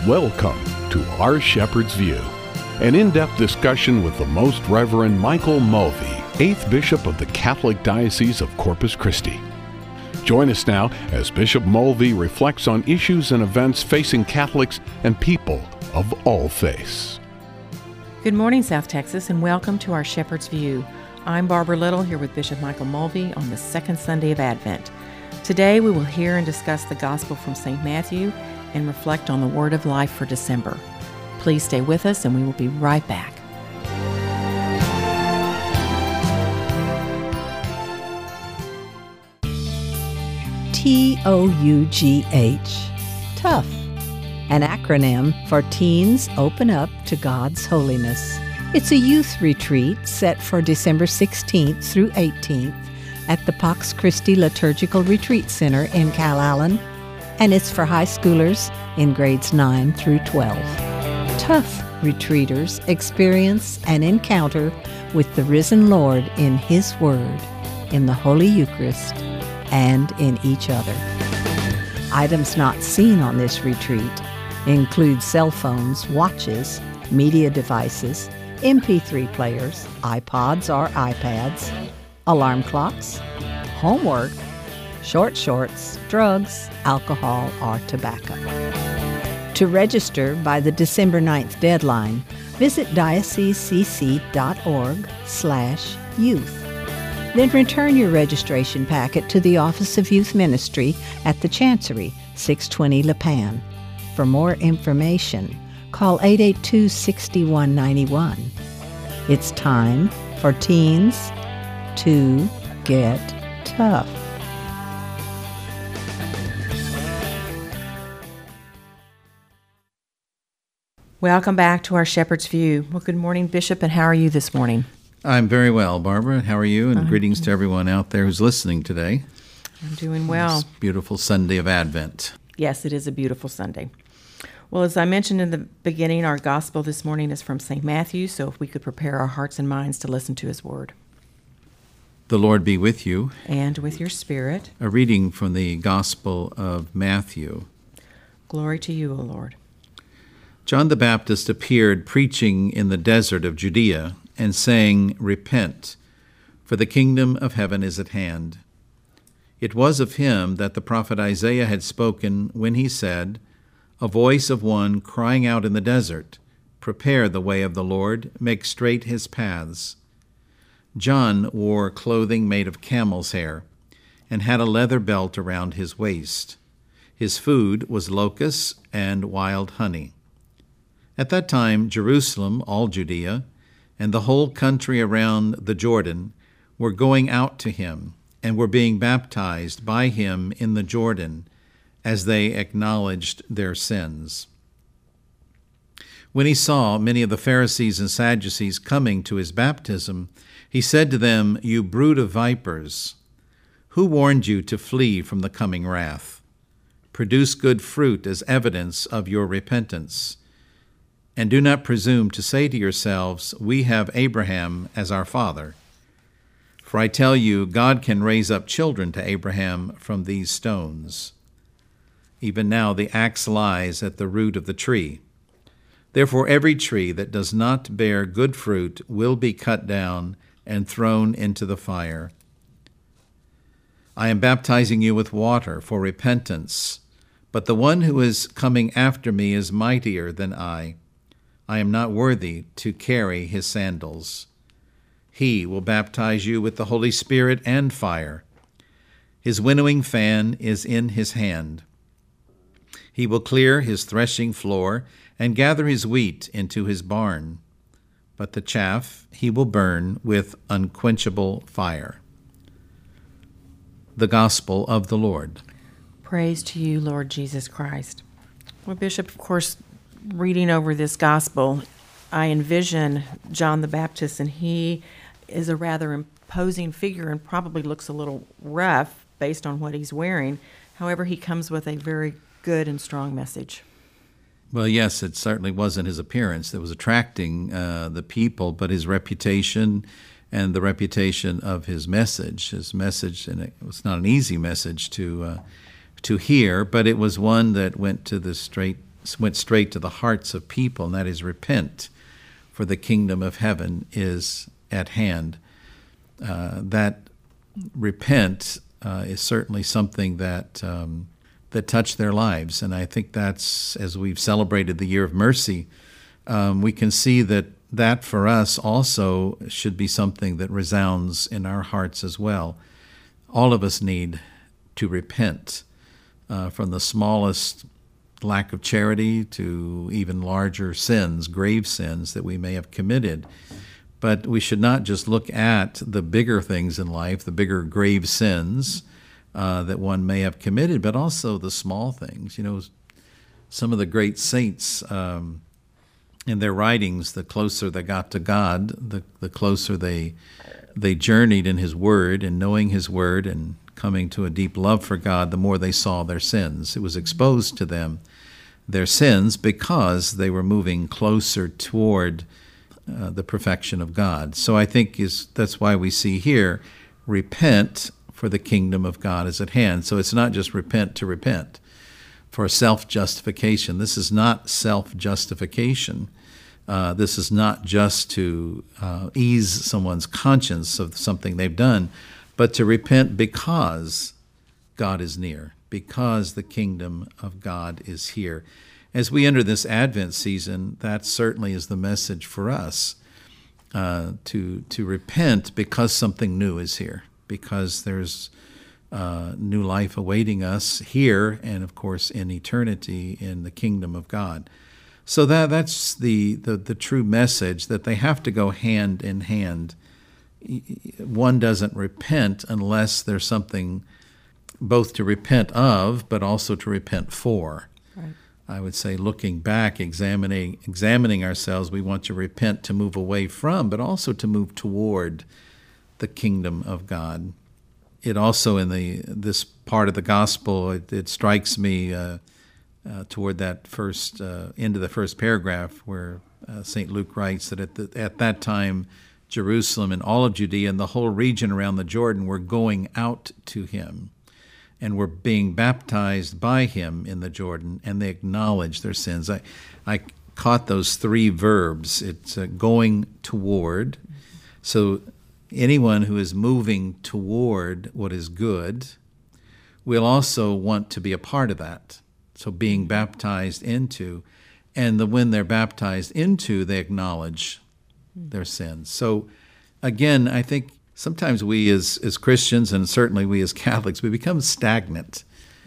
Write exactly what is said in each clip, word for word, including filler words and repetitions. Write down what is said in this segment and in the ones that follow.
Welcome to Our Shepherd's View, an in-depth discussion with the Most Reverend Michael Mulvey, eighth Bishop of the Catholic Diocese of Corpus Christi. Join us now as Bishop Mulvey reflects on issues and events facing Catholics and people of all faiths. Good morning, South Texas, and welcome to Our Shepherd's View. I'm Barbara Little here with Bishop Michael Mulvey on the second Sunday of Advent. Today we will hear and discuss the Gospel from Saint Matthew and reflect on the Word of Life for December. Please stay with us and we will be right back. T O U G H, tough, an acronym for Teens Open Up to God's Holiness. It's a youth retreat set for December sixteenth through eighteenth at the Pax Christi Liturgical Retreat Center in Calallen, and it's for high schoolers in grades nine through twelve. Tough retreaters experience an encounter with the risen Lord in His Word, in the Holy Eucharist, and in each other. Items not seen on this retreat include cell phones, watches, media devices, M P three players, iPods or iPads, alarm clocks, homework, short shorts, drugs, alcohol, or tobacco. To register by the December ninth deadline, visit diocesecc.org slash youth. Then return your registration packet to the Office of Youth Ministry at the Chancery, six twenty La Pan. For more information, call eight eight two, six one nine one. It's time for teens to get tough. Welcome back to Our Shepherd's View. Well, good morning, Bishop, and how are you this morning? I'm very well, Barbara. How are you? And Uh-huh. greetings to everyone out there who's listening today. I'm doing well. This beautiful Sunday of Advent. Yes, it is a beautiful Sunday. Well, as I mentioned in the beginning, our gospel this morning is from Saint Matthew, so if we could prepare our hearts and minds to listen to his word. The Lord be with you. And with your spirit. A reading from the Gospel of Matthew. Glory to you, O Lord. John the Baptist appeared preaching in the desert of Judea and saying, "Repent, for the kingdom of heaven is at hand." It was of him that the prophet Isaiah had spoken when he said, "A voice of one crying out in the desert, prepare the way of the Lord, make straight his paths." John wore clothing made of camel's hair and had a leather belt around his waist. His food was locusts and wild honey. At that time, Jerusalem, all Judea, and the whole country around the Jordan were going out to him and were being baptized by him in the Jordan as they acknowledged their sins. When he saw many of the Pharisees and Sadducees coming to his baptism, he said to them, "You brood of vipers, who warned you to flee from the coming wrath? Produce good fruit as evidence of your repentance. And do not presume to say to yourselves, 'We have Abraham as our father.' For I tell you, God can raise up children to Abraham from these stones. Even now the axe lies at the root of the tree. Therefore every tree that does not bear good fruit will be cut down and thrown into the fire. I am baptizing you with water for repentance, but the one who is coming after me is mightier than I. I am not worthy to carry his sandals. He will baptize you with the Holy Spirit and fire. His winnowing fan is in his hand. He will clear his threshing floor and gather his wheat into his barn, but the chaff he will burn with unquenchable fire." The Gospel of the Lord. Praise to you, Lord Jesus Christ. Well, Bishop, of course, reading over this gospel, I envision John the Baptist, and he is a rather imposing figure and probably looks a little rough based on what he's wearing. However, he comes with a very good and strong message. Well, yes, it certainly wasn't his appearance that was attracting uh, the people, but his reputation and the reputation of his message. His message, and it was not an easy message to uh, to hear, but it was one that went to the straight went straight to the hearts of people, and that is repent, for the kingdom of heaven is at hand. Uh, that repent uh, is certainly something that um, that touched their lives, and I think that's, as we've celebrated the Year of Mercy, um, we can see that that for us also should be something that resounds in our hearts as well. All of us need to repent, uh, from the smallest lack of charity to even larger sins, grave sins that we may have committed. But we should not just look at the bigger things in life, the bigger grave sins uh, that one may have committed, but also the small things. You know, some of the great saints, um, in their writings, the closer they got to God, the, the closer they they journeyed in His Word and knowing His Word and coming to a deep love for God, the more they saw their sins. It was exposed to them, their sins, because they were moving closer toward uh, the perfection of God. So I think is that's why we see here, repent, for the kingdom of God is at hand. So it's not just repent to repent for self-justification. This is not self-justification. Uh, this is not just to uh, ease someone's conscience of something they've done, but to repent because God is near, because the kingdom of God is here. As we enter this Advent season, that certainly is the message for us, uh, to to repent because something new is here, because there's uh, new life awaiting us here and, of course, in eternity in the kingdom of God. So that that's the, the, the true message, that they have to go hand in hand. One doesn't repent unless there's something both to repent of, but also to repent for. Right. I would say looking back, examining examining ourselves, we want to repent to move away from, but also to move toward the kingdom of God. It also, in the this part of the gospel, it, it strikes me uh, uh, toward that first uh, end of the first paragraph, where uh, Saint Luke writes that at the, at that time, Jerusalem and all of Judea and the whole region around the Jordan were going out to him and were being baptized by him in the Jordan, and they acknowledged their sins. I, I caught those three verbs. It's uh, going toward. So anyone who is moving toward what is good will also want to be a part of that. So being baptized into, and the when they're baptized into, they acknowledge their sins. So again, I think sometimes we as, as Christians, and certainly we as Catholics, we become stagnant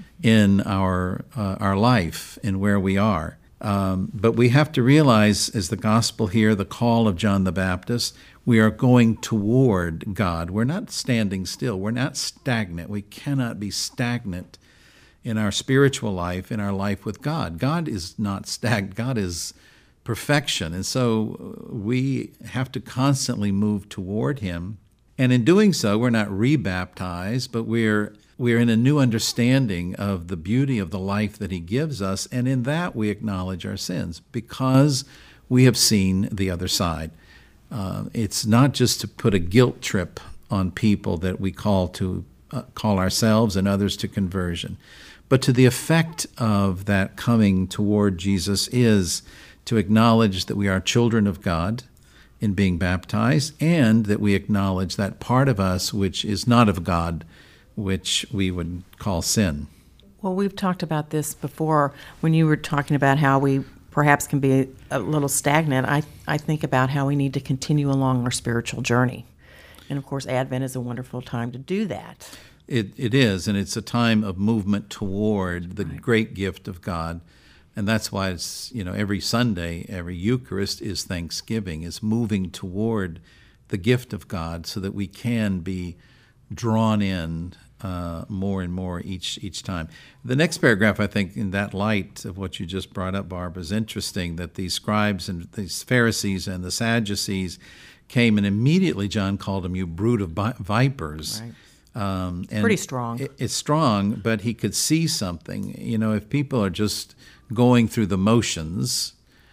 in our uh, our life and where we are. Um, but we have to realize, as the gospel here, the call of John the Baptist, we are going toward God. We're not standing still. We're not stagnant. We cannot be stagnant in our spiritual life, in our life with God. God is not stagnant. God is perfection. And so we have to constantly move toward him. And in doing so, we're not rebaptized, but we're we're in a new understanding of the beauty of the life that he gives us. And in that, we acknowledge our sins because we have seen the other side. Uh, it's not just to put a guilt trip on people that we call to uh, call ourselves and others to conversion, but to the effect of that coming toward Jesus is to acknowledge that we are children of God in being baptized, and that we acknowledge that part of us which is not of God, which we would call sin. Well, we've talked about this before when you were talking about how we perhaps can be a little stagnant. I, I think about how we need to continue along our spiritual journey. And of course, Advent is a wonderful time to do that. It It is, and it's a time of movement toward the Right. great gift of God. And that's why it's, you know, every Sunday, every Eucharist is Thanksgiving, is moving toward the gift of God so that we can be drawn in uh, more and more each each time. The next paragraph, I think, in that light of what you just brought up, Barbara, is interesting, that these scribes and these Pharisees and the Sadducees came, and immediately John called them, you brood of bi- vipers. Right. Um, and Pretty strong. It, it's strong, but he could see something. You know, if people are just going through the motions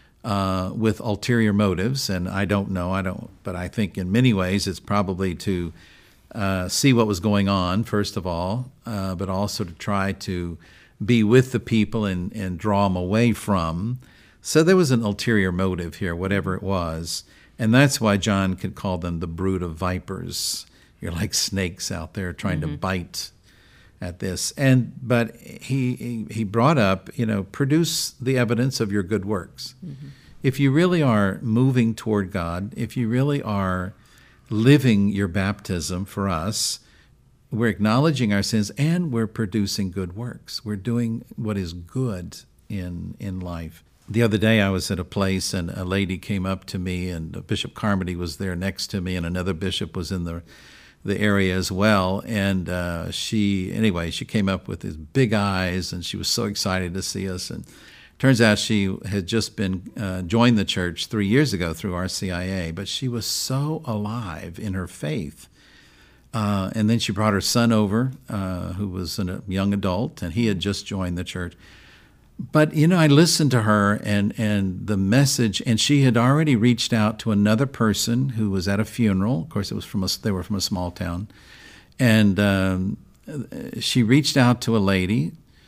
uh, with ulterior motives, and I don't know, I don't, but I think in many ways it's probably to uh, see what was going on, first of all, uh, but also to try to be with the people and, and draw them away from. So there was an ulterior motive here, whatever it was. And that's why John could call them the brood of vipers. You're like snakes out there trying mm-hmm. to bite at this. And but he, he he brought up, you know, produce the evidence of your good works. Mm-hmm. If you really are moving toward God, if you really are living your baptism for us, we're acknowledging our sins and we're producing good works. We're doing what is good in in life. The other day I was at a place and a lady came up to me, and Bishop Carmody was there next to me, and another bishop was in the the area as well. And uh, she, anyway, she came up with these big eyes, and she was so excited to see us. And turns out she had just been uh, joined the church three years ago through R C I A, but she was so alive in her faith. Uh, and then she brought her son over, uh, who was a young adult, and he had just joined the church. But, you know, I listened to her and, and the message, and she had already reached out to another person who was at a funeral. Of course, it was from a, they were from a small town. And um, she reached out to a lady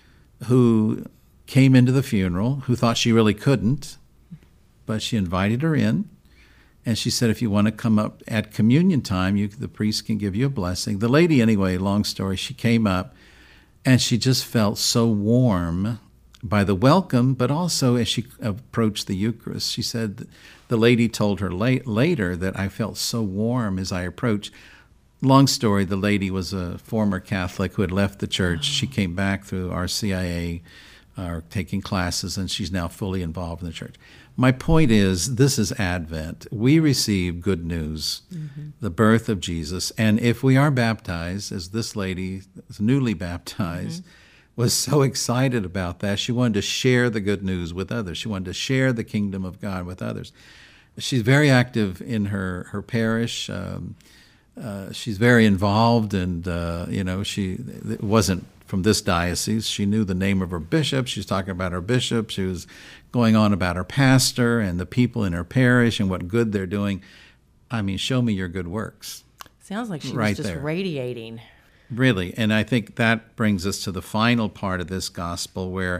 who came into the funeral, who thought she really couldn't, but she invited her in. And she said, if you want to come up at communion time, you, the priest can give you a blessing. The lady, anyway, long story, she came up, and she just felt so warm by the welcome, but also as she approached the Eucharist. She said the lady told her late, later that I felt so warm as I approached. Long story, the lady was a former Catholic who had left the church. Oh. She came back through R C I A, uh, taking classes, and she's now fully involved in the church. My point is, this is Advent. We receive good news, mm-hmm. the birth of Jesus. And if we are baptized, as this lady is newly baptized, mm-hmm. was so excited about that, she wanted to share the good news with others. She wanted to share the kingdom of God with others. She's very active in her, her parish. Um, uh, she's very involved, and, uh, you know, she it wasn't from this diocese. She knew the name of her bishop. She was talking about her bishop. She was going on about her pastor and the people in her parish and what good they're doing. I mean, show me your good works. Sounds like she right was just there. radiating. Really, and I think that brings us to the final part of this gospel, where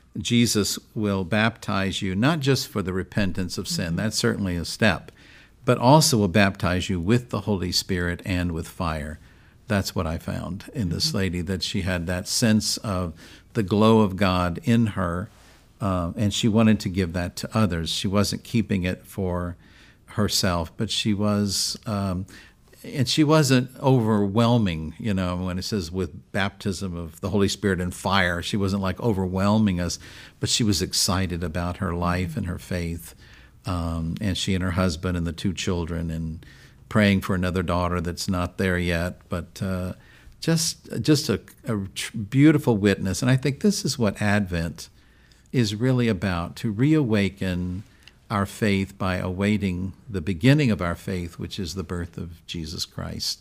Jesus will baptize you, not just for the repentance of sin, mm-hmm. that's certainly a step, but also will baptize you with the Holy Spirit and with fire. That's what I found in this mm-hmm. lady, that she had that sense of the glow of God in her, uh, and she wanted to give that to others. She wasn't keeping it for herself, but she was... Um, And she wasn't overwhelming, you know, when it says with baptism of the Holy Spirit and fire, she wasn't like overwhelming us, but she was excited about her life and her faith. Um, and she and her husband and the two children, and praying for another daughter that's not there yet, but uh, just just a, a beautiful witness. And I think this is what Advent is really about, to reawaken our faith by awaiting the beginning of our faith, which is the birth of Jesus Christ.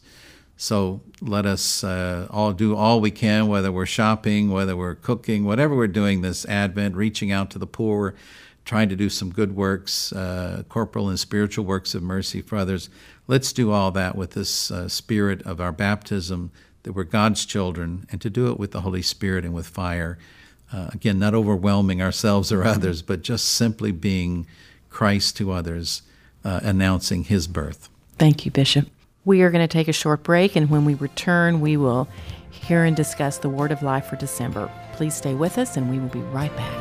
So let us uh, all do all we can, whether we're shopping, whether we're cooking, whatever we're doing this Advent, reaching out to the poor, trying to do some good works, uh, corporal and spiritual works of mercy for others. Let's do all that with this uh, spirit of our baptism, that we're God's children, and to do it with the Holy Spirit and with fire. Uh, again, not overwhelming ourselves or others, but just simply being Christ to others, uh, announcing his birth. Thank you, Bishop. We are going to take a short break, and when we return, we will hear and discuss the Word of Life for December. Please stay with us, and we will be right back.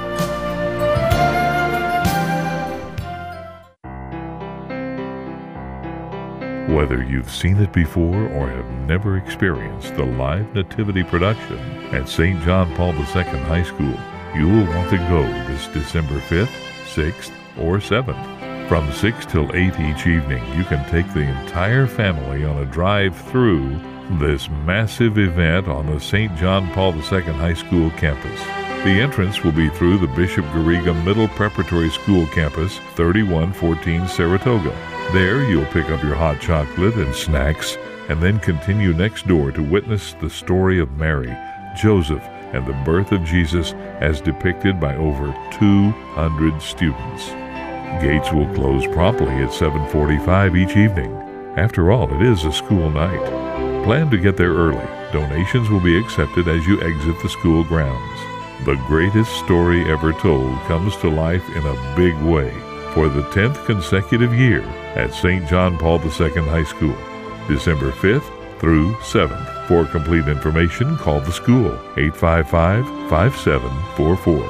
Whether you've seen it before or have never experienced the live nativity production at Saint John Paul the Second High School, you will want to go this December fifth, sixth, or seventh. From six till eight each evening, you can take the entire family on a drive through this massive event on the Saint John Paul the Second High School campus. The entrance will be through the Bishop Garriga Middle Preparatory School campus, thirty-one fourteen Saratoga. There, you'll pick up your hot chocolate and snacks, and then continue next door to witness the story of Mary, Joseph, and the birth of Jesus as depicted by over two hundred students. Gates will close promptly at seven forty-five each evening. After all, it is a school night. Plan to get there early. Donations will be accepted as you exit the school grounds. The greatest story ever told comes to life in a big way for the tenth consecutive year at Saint John Paul the Second High School, December fifth through seventh. For complete information, call the school, eight five five, five seven four four.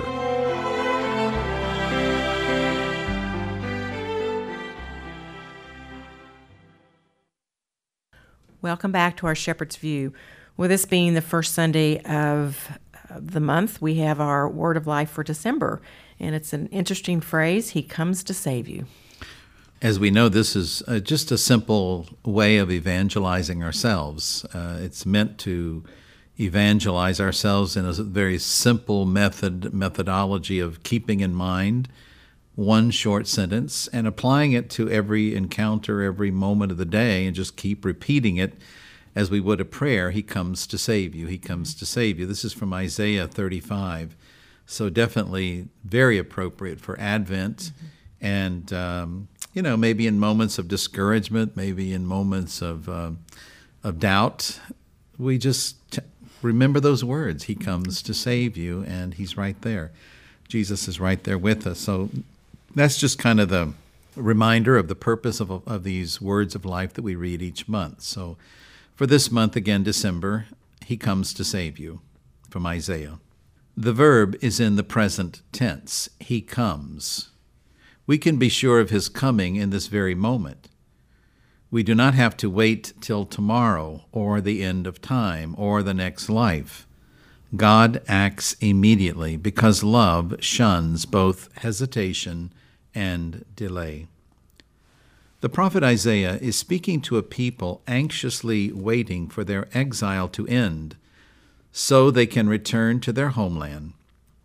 Welcome back to our Shepherd's View. With this being the first Sunday of the month, we have our Word of Life for December, and it's an interesting phrase, He comes to save you. As we know, this is uh, just a simple way of evangelizing ourselves. Uh, it's meant to evangelize ourselves in a very simple method, methodology of keeping in mind one short sentence and applying it to every encounter, every moment of the day, and just keep repeating it as we would a prayer. He comes to save you. He comes to save you. This is from Isaiah thirty-five. So definitely very appropriate for Advent. Mm-hmm. And, um, you know, maybe in moments of discouragement, maybe in moments of, uh, of doubt, we just t- remember those words. He comes to save you, and He's right there. Jesus is right there with us. So that's just kind of the reminder of the purpose of, of these words of life that we read each month. So for this month, again, December, He comes to save you, from Isaiah. The verb is in the present tense. He comes. We can be sure of His coming in this very moment. We do not have to wait till tomorrow or the end of time or the next life. God acts immediately because love shuns both hesitation and delay. The prophet Isaiah is speaking to a people anxiously waiting for their exile to end so they can return to their homeland.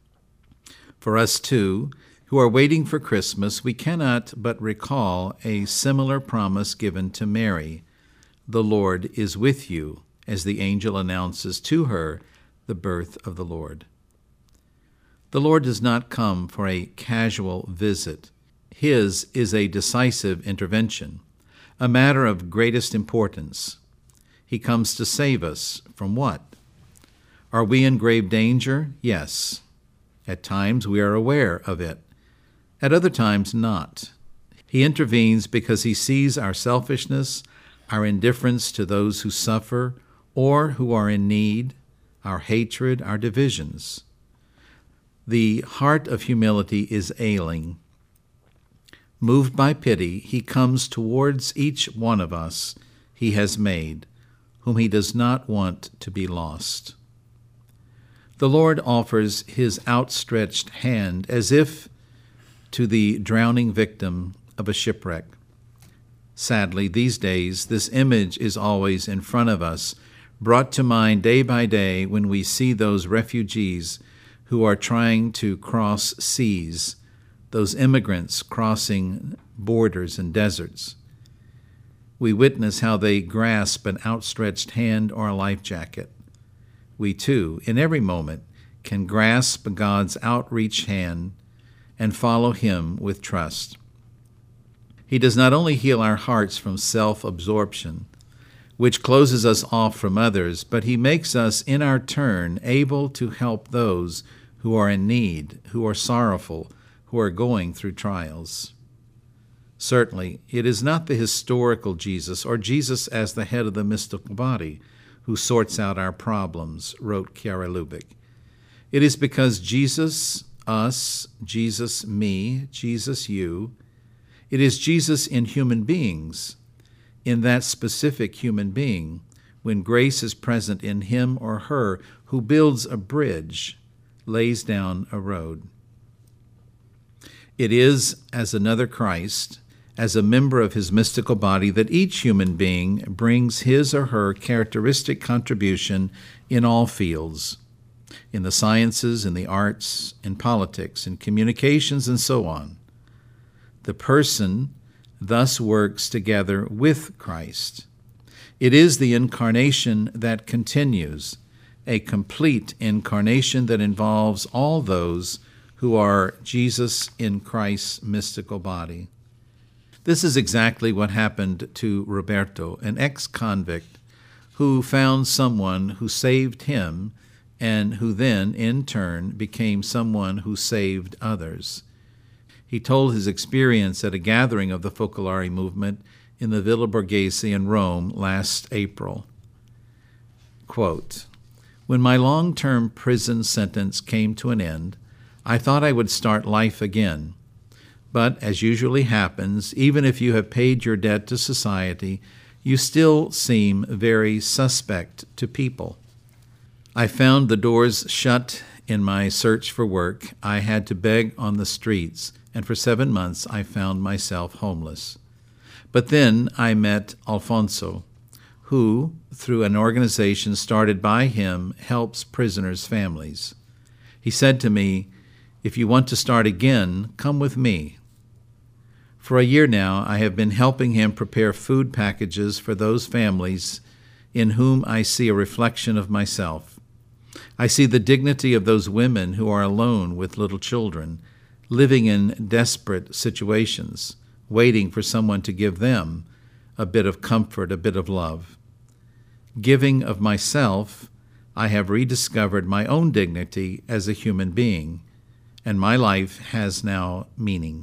For us, too, who are waiting for Christmas, we cannot but recall a similar promise given to Mary. The Lord is with you, as the angel announces to her the birth of the Lord. The Lord does not come for a casual visit. His is a decisive intervention, a matter of greatest importance. He comes to save us from what? Are we in grave danger? Yes. At times we are aware of it. At other times not. He intervenes because He sees our selfishness, our indifference to those who suffer or who are in need, our hatred, our divisions. The heart of humility is ailing. Moved by pity, He comes towards each one of us He has made, whom He does not want to be lost. The Lord offers His outstretched hand as if to the drowning victim of a shipwreck. Sadly, these days, this image is always in front of us, brought to mind day by day when we see those refugees who are trying to cross seas, those immigrants crossing borders and deserts. We witness how they grasp an outstretched hand or a life jacket. We too, in every moment, can grasp God's outreached hand and follow Him with trust. He does not only heal our hearts from self-absorption, which closes us off from others, but He makes us, in our turn, able to help those who are in need, who are sorrowful, who are going through trials. Certainly, it is not the historical Jesus, or Jesus as the head of the mystical body, who sorts out our problems, wrote Chiara Lubick. It is because Jesus, us, Jesus, me, Jesus, you, it is Jesus in human beings, in that specific human being, when grace is present in him or her, who builds a bridge, lays down a road. It is as another Christ, as a member of His mystical body, that each human being brings his or her characteristic contribution in all fields, in the sciences, in the arts, in politics, in communications, and so on. The person thus works together with Christ. It is the incarnation that continues, a complete incarnation that involves all those who are Jesus in Christ's mystical body. This is exactly what happened to Roberto, an ex-convict who found someone who saved him and who then, in turn, became someone who saved others. He told his experience at a gathering of the Focolare movement in the Villa Borghese in Rome last April. Quote, "When my long-term prison sentence came to an end, I thought I would start life again. But, as usually happens, even if you have paid your debt to society, you still seem very suspect to people. I found the doors shut in my search for work. I had to beg on the streets, and for seven months I found myself homeless. But then I met Alfonso, who, through an organization started by him, helps prisoners' families. He said to me, 'If you want to start again, come with me.' For a year now, I have been helping him prepare food packages for those families in whom I see a reflection of myself. I see the dignity of those women who are alone with little children, living in desperate situations, waiting for someone to give them a bit of comfort, a bit of love. Giving of myself, I have rediscovered my own dignity as a human being, and my life has now meaning.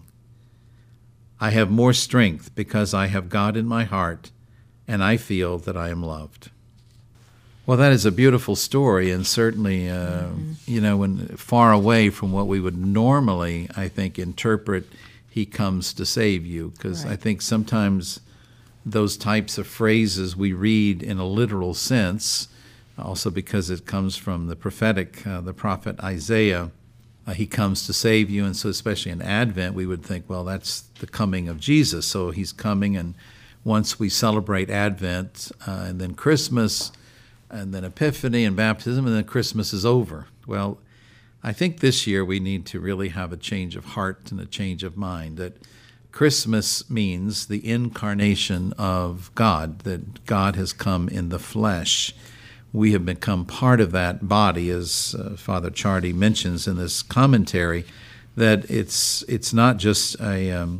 I have more strength because I have God in my heart, and I feel that I am loved." Well, that is a beautiful story, and certainly, uh, mm-hmm. you know, when far away from what we would normally, I think, interpret, "He comes to save you," because right. I think sometimes those types of phrases we read in a literal sense, also because it comes from the prophetic, uh, the prophet Isaiah. Uh, he comes to save you, and so especially in Advent, we would think, well, that's the coming of Jesus. So he's coming, and once we celebrate Advent, uh, and then Christmas, and then Epiphany and baptism, and then Christmas is over. Well, I think this year we need to really have a change of heart and a change of mind, that Christmas means the incarnation of God, that God has come in the flesh. We have become part of that body, as uh, Father Chardy mentions in this commentary, that it's it's not just a um,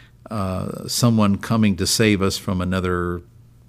uh, someone coming to save us from another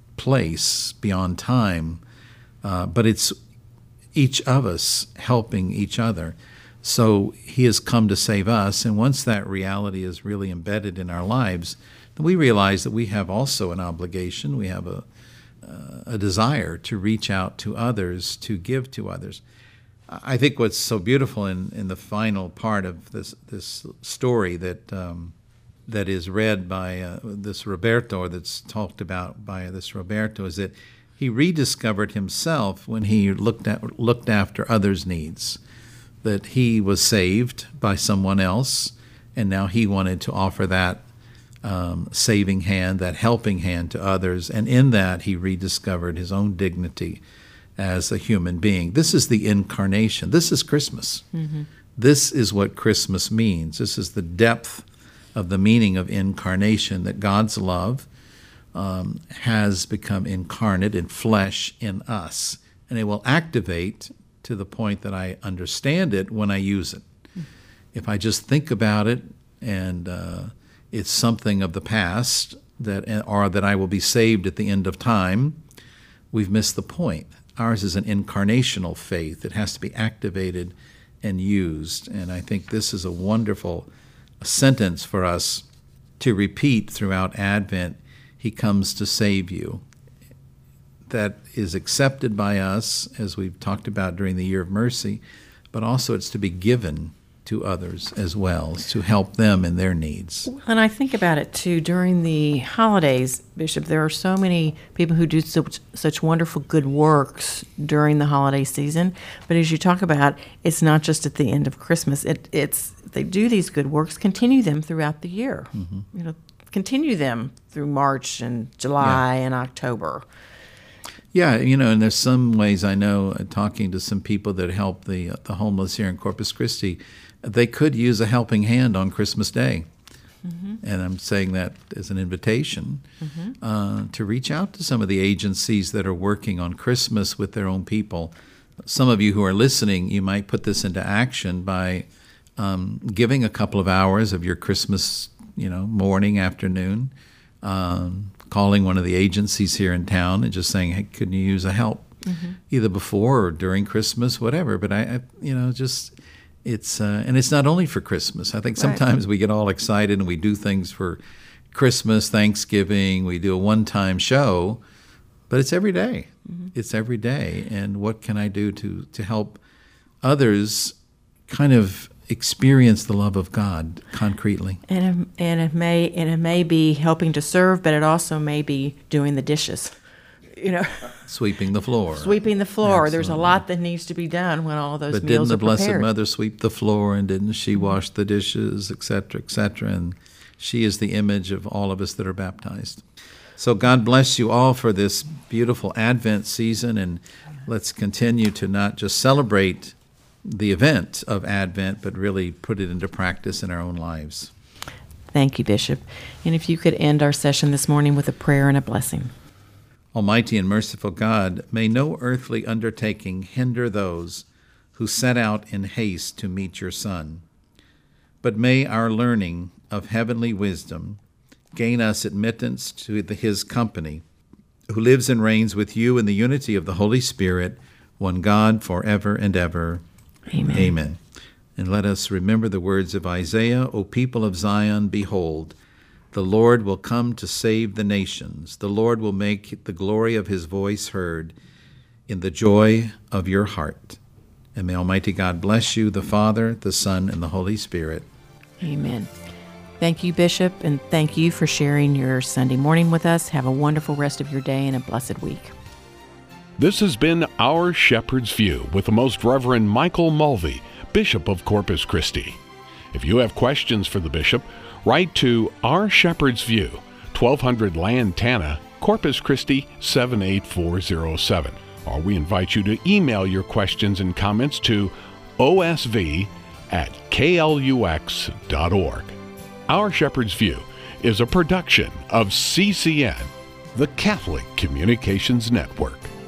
place beyond time, uh, but it's each of us helping each other. So he has come to save us, and once that reality is really embedded in our lives, then we realize that we have also an obligation, we have a Uh, a desire to reach out to others, to give to others. I think what's so beautiful in, in the final part of this this story that um, that is read by uh, this Roberto, or that's talked about by this Roberto, is that he rediscovered himself when he looked at looked after others' needs. That he was saved by someone else, and now he wanted to offer that Um, saving hand, that helping hand to others, and in that he rediscovered his own dignity as a human being. This is the incarnation. This is Christmas. Mm-hmm. This is what Christmas means. This is the depth of the meaning of incarnation, that God's love um, has become incarnate in flesh in us, and it will activate to the point that I understand it when I use it. Mm-hmm. If I just think about it and uh, it's something of the past, that or that I will be saved at the end of time, we've missed the point. Ours is an incarnational faith. It has to be activated and used. And I think this is a wonderful sentence for us to repeat throughout Advent. He comes to save you. That is accepted by us, as we've talked about during the Year of Mercy, but also it's to be given to others as well, to help them in their needs. And I think about it too, during the holidays, Bishop, there are so many people who do such, such wonderful good works during the holiday season. But as you talk about, it's not just at the end of Christmas. It, it's they do these good works, continue them throughout the year. Mm-hmm. You know, continue them through March and July yeah. and October. Yeah, you know, and there's some ways I know, uh, talking to some people that help the uh, the homeless here in Corpus Christi, they could use a helping hand on Christmas Day. Mm-hmm. And I'm saying that as an invitation mm-hmm. uh, to reach out to some of the agencies that are working on Christmas with their own people. Some of you who are listening, you might put this into action by um, giving a couple of hours of your Christmas, you know, morning, afternoon, um, calling one of the agencies here in town and just saying, hey, could you use a help Mm-hmm. either before or during Christmas, whatever. But I, I you know, just it's uh, and it's not only for Christmas. I think sometimes right. we get all excited and we do things for Christmas, Thanksgiving. We do a one-time show, but it's every day. Mm-hmm. It's every day. And what can I do to to help others kind of experience the love of God concretely? And it, and it may and it may be helping to serve, but it also may be doing the dishes. You know, sweeping the floor. Sweeping the floor. Absolutely. There's a lot that needs to be done when all those but meals are prepared. But didn't the Blessed Mother sweep the floor, and didn't she wash the dishes, et cetera, et cetera? And she is the image of all of us that are baptized. So God bless you all for this beautiful Advent season, and let's continue to not just celebrate the event of Advent, but really put it into practice in our own lives. Thank you, Bishop. And if you could end our session this morning with a prayer and a blessing. Almighty and merciful God, may no earthly undertaking hinder those who set out in haste to meet your Son, but may our learning of heavenly wisdom gain us admittance to the, his company, who lives and reigns with you in the unity of the Holy Spirit, one God, forever and ever. Amen. Amen. And let us remember the words of Isaiah, O people of Zion, behold, the Lord will come to save the nations. The Lord will make the glory of his voice heard in the joy of your heart. And may Almighty God bless you, the Father, the Son, and the Holy Spirit. Amen. Thank you, Bishop, and thank you for sharing your Sunday morning with us. Have a wonderful rest of your day and a blessed week. This has been Our Shepherd's View with the Most Reverend Michael Mulvey, Bishop of Corpus Christi. If you have questions for the Bishop, write to Our Shepherd's View, twelve hundred Lantana, Corpus Christi seven eight four zero seven. Or we invite you to email your questions and comments to O S V at K L U X dot org. Our Shepherd's View is a production of C C N, the Catholic Communications Network.